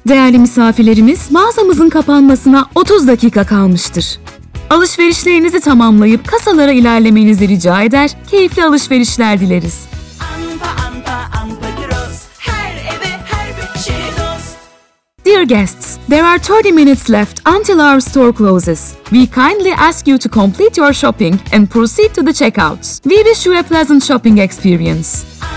Değerli misafirlerimiz, mağazamızın kapanmasına 30 dakika kalmıştır. Alışverişlerinizi tamamlayıp kasalara ilerlemenizi rica eder, keyifli alışverişler dileriz. Dear guests, there are 30 minutes left until our store closes. We kindly ask you to complete your shopping and proceed to the checkouts. We wish you a pleasant shopping experience.